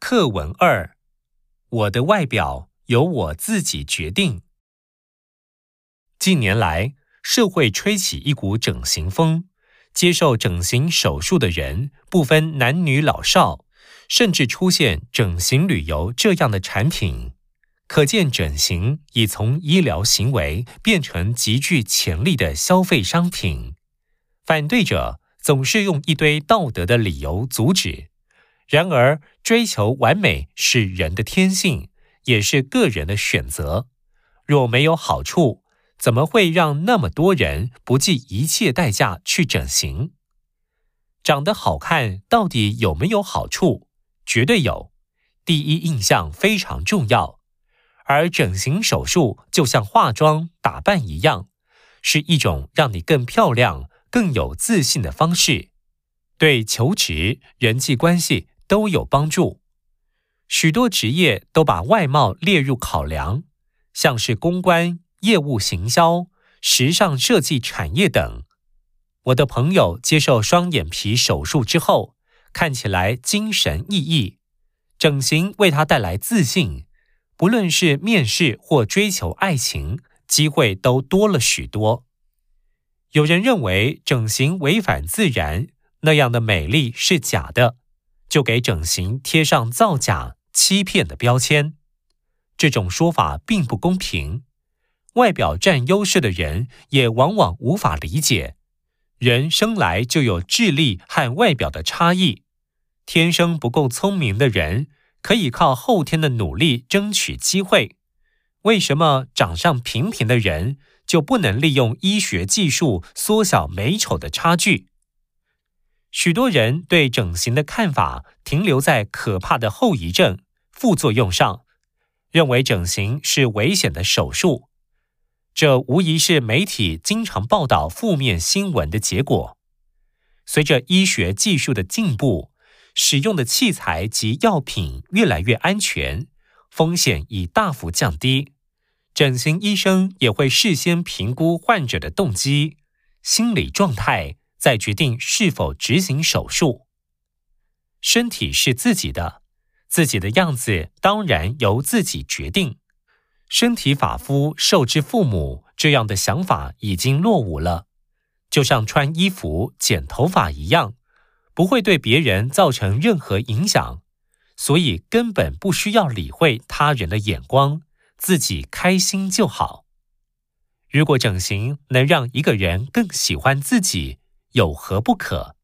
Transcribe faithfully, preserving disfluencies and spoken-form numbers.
课文二，我的外表由我自己决定。近年来，社会吹起一股整形风，接受整形手术的人不分男女老少，甚至出现整形旅游这样的产品。可见整形已从医疗行为变成极具潜力的消费商品。反对者总是用一堆道德的理由阻止。然而，追求完美是人的天性，也是个人的选择。若没有好处，怎么会让那么多人不计一切代价去整形？长得好看到底有没有好处？绝对有。第一印象非常重要。而整形手术就像化妆打扮一样，是一种让你更漂亮、更有自信的方式，对求职、人际关系都有帮助。许多职业都把外貌列入考量，像是公关、业务行销、时尚设计产业等。我的朋友接受双眼皮手术之后，看起来精神奕奕，整形为他带来自信。不论是面试或追求爱情，机会都多了许多。有人认为整形违反自然，那样的美丽是假的，就给整形贴上造假、欺骗的标签。这种说法并不公平。外表占优势的人也往往无法理解，人生来就有智力和外表的差异，天生不够聪明的人可以靠后天的努力争取机会，为什么长相平平的人就不能利用医学技术缩小美丑的差距？许多人对整形的看法停留在可怕的后遗症、副作用上，认为整形是危险的手术。这无疑是媒体经常报道负面新闻的结果。随着医学技术的进步，使用的器材及药品越来越安全，风险已大幅降低。整形医生也会事先评估患者的动机、心理状态，再决定是否执行手术。身体是自己的，自己的样子当然由自己决定。身体发肤受之父母，这样的想法已经落伍了。就像穿衣服、剪头发一样，不会对别人造成任何影响，所以根本不需要理会他人的眼光，自己开心就好。如果整形能让一个人更喜欢自己，有何不可？